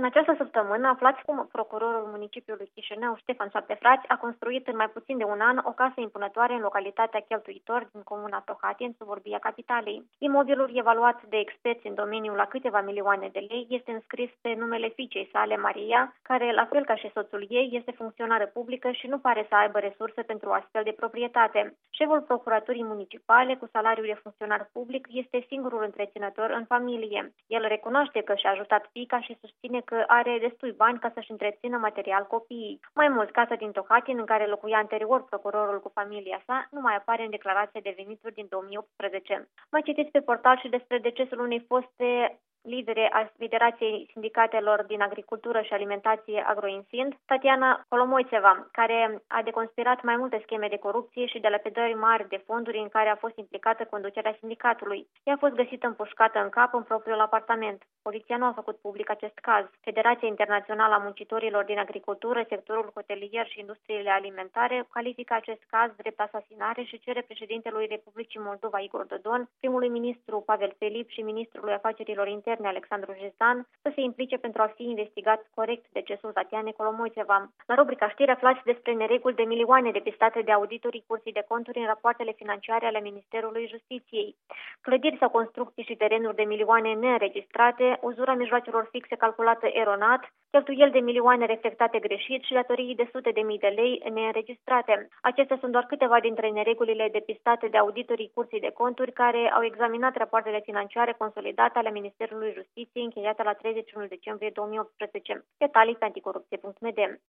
În această săptămână, aflați cum procurorul municipiului Chișinău, Ștefan Șaptefrați, a construit în mai puțin de un an o casă impunătoare în localitatea Cheltuitor din comuna Tohati, în suburbia capitalei. Imobilul, evaluat de experți în domeniu la câteva milioane de lei, este înscris pe numele fiicei sale, Maria, care, la fel ca și soțul ei, este funcționară publică și nu pare să aibă resurse pentru o astfel de proprietate. Șeful procuraturii municipale, cu salariul de funcționar public, este singurul întreținător în familie. El recunoaște că și-a ajutat fiica și susține că are destui bani ca să-și întrețină material copiii. Mai mult, casa din Tohatin, în care locuia anterior procurorul cu familia sa, nu mai apare în declarația de venituri din 2018. Mai citiți pe portal și despre decesul unei foste lidere a Federației Sindicatelor din Agricultură și Alimentație Agroinsind, Tatiana Colomoițeva, care a deconspirat mai multe scheme de corupție și de lapidări mari de fonduri în care a fost implicată conducerea sindicatului. Ea a fost găsită împușcată în cap în propriul apartament. Poliția nu a făcut public acest caz. Federația Internațională a Muncitorilor din Agricultură, sectorul hotelier și industriile alimentare califică acest caz drept asasinare și cere președintelui Republicii Moldova, Igor Dodon, primului ministru Pavel Filip și ministrului afacerilor interne Alexandru Jezdan să se implice pentru a fi investigat corect decesul Tatianei Colomoițeva. La rubrica știri aflați despre nereguli de milioane depistate de auditorii Curții de Conturi în rapoartele financiare ale Ministerului Justiției. Clădiri sau construcții și terenuri de milioane neînregistrate, uzura mijloacelor fixe calculată eronat, cheltuieli de milioane reflectate greșit și datorii de sute de mii de lei neînregistrate. Acestea sunt doar câteva dintre neregulile depistate de auditorii Curții de Conturi care au examinat rapoartele financiare consolidate ale Ministerului Justiției încheiate la 31 decembrie 2018. Detalii pe anticorupție.md.